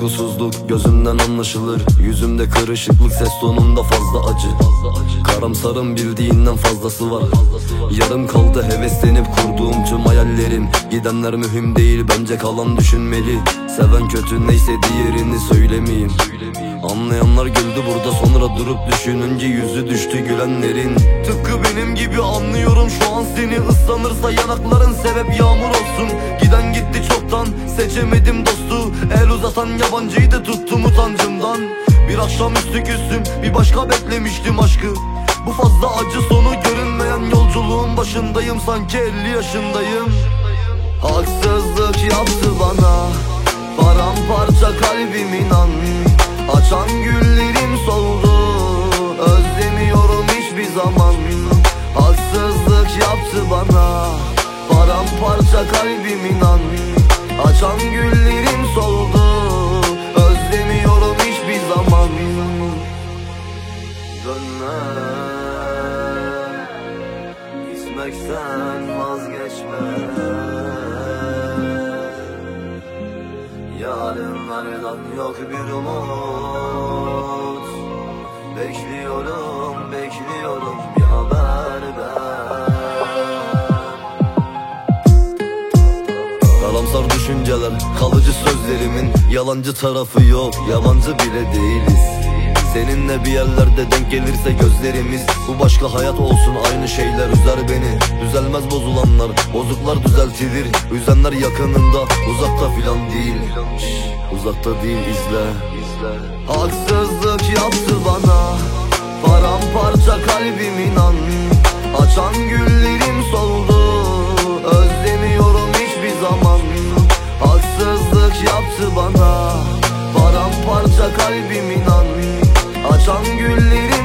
Uykusuzluk gözümden anlaşılır, yüzümde kırışıklık, ses tonumda fazla acı. Karamsarım, bildiğinden fazlası var. Yarım kaldı heveslenip kurduğum tüm hayallerim. Gidenler mühim değil, bence kalan düşünmeli. Seven kötü neyse diğerini söylemeyeyim. Anlayanlar güldü burada, sonra durup düşününce yüzü düştü gülenlerin. Tıpkı benim gibi anlıyorum şu an seni. Islanırsa yanakların sebep yağmur olsun. Giden gitti çoktan, seçemedim dostu. El uzatan yabancıydı, tuttum utancımdan. Bir akşamüstü küstüm, bir başka beklemiştim aşkı. Bu fazla acı sonu görünmeyen yolculuğun başındayım. Sanki 50 yaşındayım. Haksızlık yaptı bana, paramparça kalbim inan. Açan güllerim soldu, özlemiyorum hiçbir zaman. Haksızlık yaptı bana, paramparça kalbim inan. Açan güllerim soldu, özlemiyorum hiçbir zaman. Dönme, gitmekten vazgeçme. Yarınlardan yok bir umut. Bekliyorum, bekliyorum bir haber ben. Karamsar düşünceler, kalıcı sözlerimin yalancı tarafı yok, yabancı bile değiliz. Seninle bir yerlerde denk gelirse gözlerimiz, bu başka hayat olsun, aynı şeyler üzer beni. Düzelmez bozulanlar, bozuklar düzeltilir. Üzenler yakınında, uzakta filan değil. Uzakta değil, izle. Haksızlık yaptı bana, paramparça kalbim inan. Açan güllerim soldu, özlemiyorum hiçbir zaman. Haksızlık yaptı bana, paramparça kalbim inan. Açan güllerim